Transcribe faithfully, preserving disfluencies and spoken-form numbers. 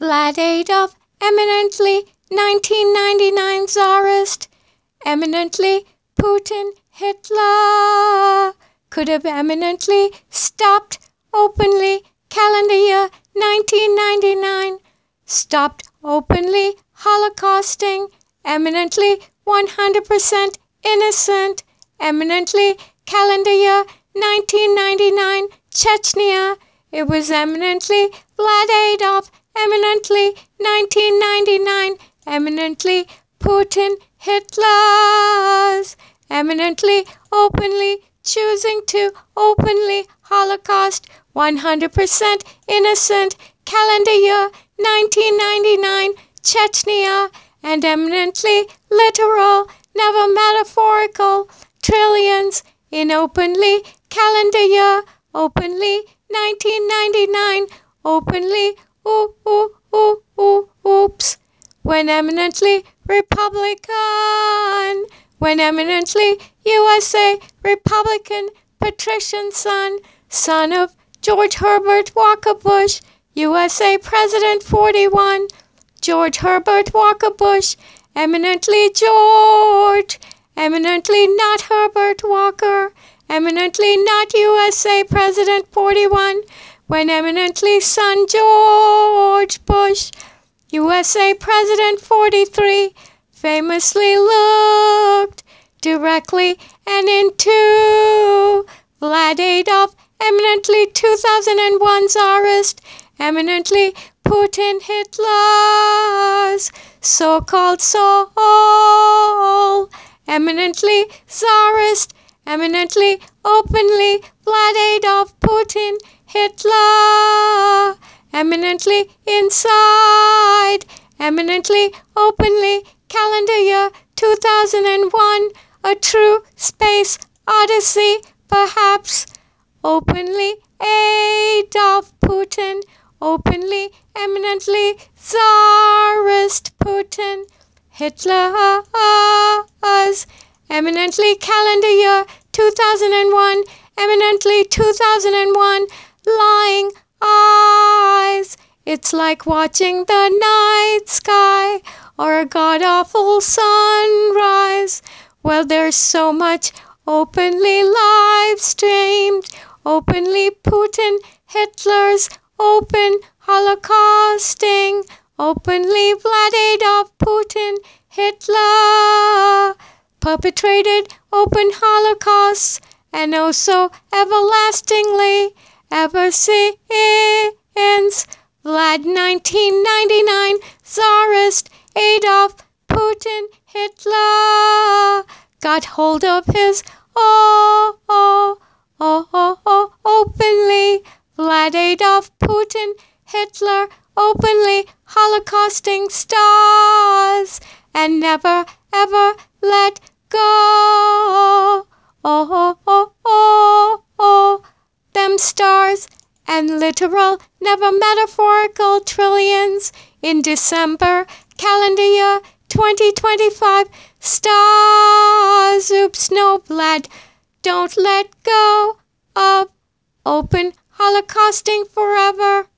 Vlad Adolf, eminently nineteen ninety-nine Tsarist, eminently Putin, Hitler, could have eminently stopped openly calendar year nineteen ninety-nine, stopped openly holocausting, eminently one hundred percent innocent, eminently calendar year nineteen ninety-nine Chechnya. It was eminently Vlad Adolf, eminently nineteen ninety-nine, eminently Putin, Hitler's, eminently openly choosing to openly Holocaust, one hundred percent innocent, calendar year nineteen ninety-nine Chechnya, and eminently literal, never metaphorical, trillions in openly calendar year, openly nineteen ninety-nine, openly ooh ooh ooh ooh oops, when eminently Republican, when eminently U S A Republican patrician son, son of George Herbert Walker Bush, U S A President forty-one, George Herbert Walker Bush, eminently George, eminently not Herbert Walker, eminently not U S A President forty-one, when eminently son George Bush, U S A President forty-three, famously looked directly and into Vlad Adolf, eminently two thousand one Tsarist, eminently Putin, Hitler's so-called soul, eminently Tsarist, eminently openly Vlad Adolf, Putin, Hitler, eminently inside, eminently openly calendar year two thousand one, a true space odyssey, perhaps, openly Adolf Putin, openly eminently Tsarist Putin, Hitler's, eminently calendar year two thousand one, eminently two thousand one, lying eyes. It's like watching the night sky or a god-awful sunrise. Well, there's so much openly live-streamed, openly Putin, Hitler's open holocausting, openly Vlad Adolf, Putin, Hitler, perpetrated open holocausts, and oh so everlastingly, ever since Vlad nineteen ninety-nine, Tsarist Adolf, Putin, Hitler, got hold of his oh, oh, oh, oh, oh, openly, Vlad Adolf, Putin, Hitler, openly holocausting stars, and never, ever let go. Oh, oh, oh, oh, oh, them stars, and literal, never metaphorical trillions in December, calendar year twenty twenty-five, stars, oops, no, Vlad, don't let go of open holocausting forever.